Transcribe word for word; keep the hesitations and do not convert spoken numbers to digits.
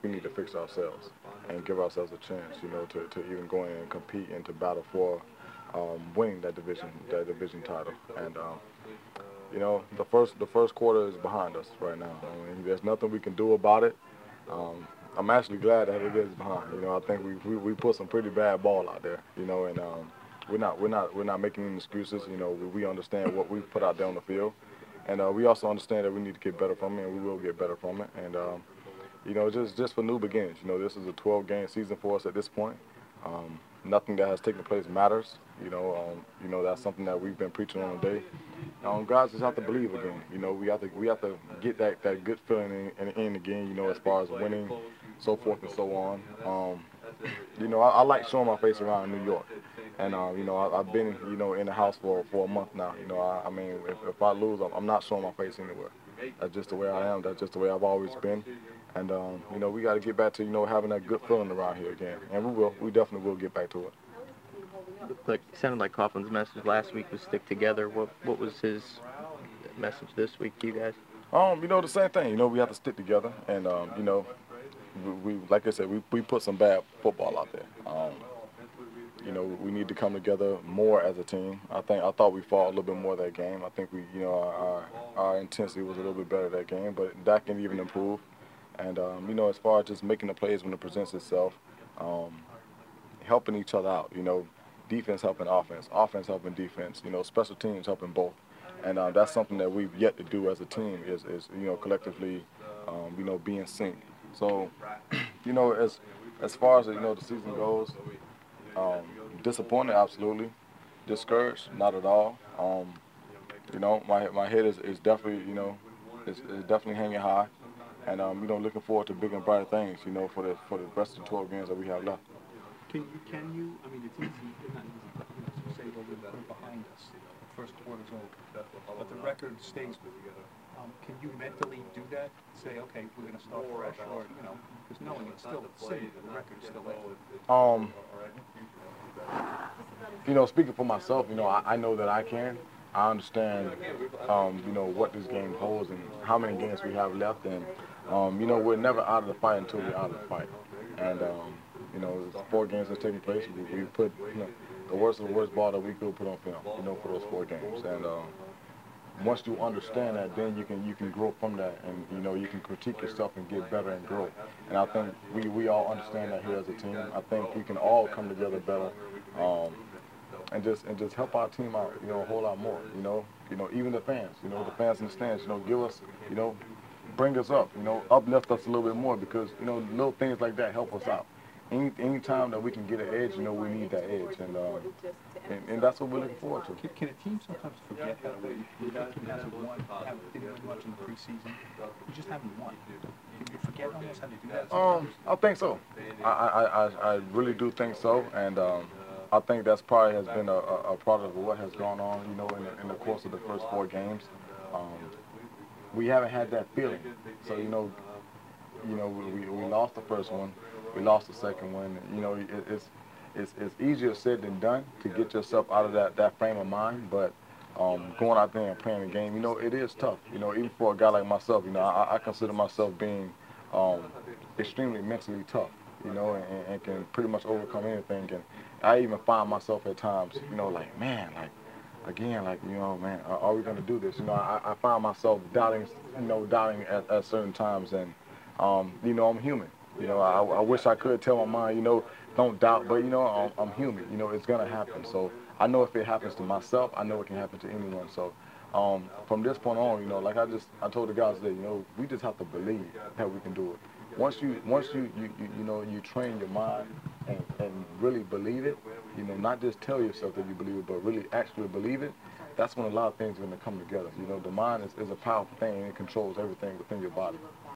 we need to fix ourselves and give ourselves a chance, you know, to, to even go in and compete and to battle for um, winning that division, that division title. And um, you know, the first the first quarter is behind us right now. I mean, there's nothing we can do about it. Um, I'm actually glad that it is behind. You know, I think we, we we put some pretty bad ball out there. You know, and um, we're not we're not we're not making any excuses. You know, we, we understand what we put out there on the field, and uh, we also understand that we need to get better from it, and we will get better from it. And um, you know, just just for new beginnings. You know, this is a twelve game season for us at this point. Um, nothing that has taken place matters. You know, um, you know that's something that we've been preaching on today. Um, guys just have to believe again. You know, we have to we have to get that, that good feeling in, in, in again. You know, as far as winning, so forth and so on. Um, you know, I, I like showing my face around New York, and um, you know, I, I've been you know in the house for for a month now. You know, I, I mean, if, if I lose, I'm, I'm not showing my face anywhere. That's just the way I am. That's just the way I've always been. And um, you know, we got to get back to you know having that good feeling around here again, and we will. We definitely will get back to it. Like, it sounded like Coughlin's message last week was stick together. What what was his message this week to you guys? Um, you know, the same thing. You know, we have to stick together, and um, you know, we, we like I said, we we put some bad football out there. Um, you know, we need to come together more as a team. I think I thought we fought a little bit more that game. I think we, you know, our our, our intensity was a little bit better that game, but that can even improve. And um, you know, as far as just making the plays when it presents itself, um, helping each other out. You know, defense helping offense, offense helping defense. You know, special teams helping both. And uh, that's something that we've yet to do as a team is, is you know, collectively, um, you know, be in sync. So, you know, as as far as you know the season goes, um, disappointed absolutely, discouraged not at all. Um, you know, my my head is, is definitely you know, is, is definitely hanging high, and um, you know, looking forward to bigger and brighter things. You know, for the for the rest of the twelve games that we have left. Can you, can you, I mean, it's easy, not easy, but, you know, to say, well, we'll put it behind us, the first quarter's over, but the record stays with you. Um, can you mentally do that? Say, okay, we're going to start fresh, or, you know, because knowing it's still sitting, the record's still there. Um, you know, speaking for myself, you know, I, I know that I can. I understand, um, you know, what this game holds and how many games we have left, and um, you know, we're never out of the fight until we're out of the fight. And um, you know, there's four games that's taking place. We, we put you know, the worst of the worst ball that we could put on film, you know, for those four games. And um, once you understand that, then you can you can grow from that, and you know, you can critique yourself and get better and grow. And I think we we all understand that here as a team. I think we can all come together better. Um, and just and just help our team out, you know, a whole lot more, you know, you know, even the fans, you know, the fans in the stands, you know, give us, you know, bring us up, you know, uplift us a little bit more because, you know, little things like that help us out. Any any time that we can get an edge, you know, we need that edge, and um, and, and that's what we're looking forward to. Can, can a team sometimes forget how to win? The other team hasn't won, haven't, didn't win much in the preseason. You just haven't won. Can you forget almost how to do that sometimes? Um, I think so. I, I, I, I really do think so, and um, I think that's probably has been a, a, a product of what has gone on, you know, in the, in the course of the first four games. Um, we haven't had that feeling. So, you know, you know, we, we lost the first one, we lost the second one. You know, it, it's, it's it's easier said than done to get yourself out of that, that frame of mind, but um, going out there and playing the game, you know, it is tough. You know, even for a guy like myself, you know, I, I consider myself being um, extremely mentally tough, you know, and, and can pretty much overcome anything. And I even find myself at times, you know, like, man, like, again, like, you know, man, are, are we going to do this? You know, I, I find myself doubting, you know, doubting at, at certain times. And, um, you know, I'm human. You know, I, I wish I could tell my mind, you know, don't doubt, but, you know, I'm, I'm human. You know, it's going to happen. So I know if it happens to myself, I know it can happen to anyone. So um, from this point on, you know, like I just, I told the guys today, you know, we just have to believe that we can do it. Once you, once you, you, you, you know, you train your mind and, and really believe it, you know, not just tell yourself that you believe it, but really actually believe it, that's when a lot of things are going to come together. You know, the mind is, is a powerful thing, and it controls everything within your body.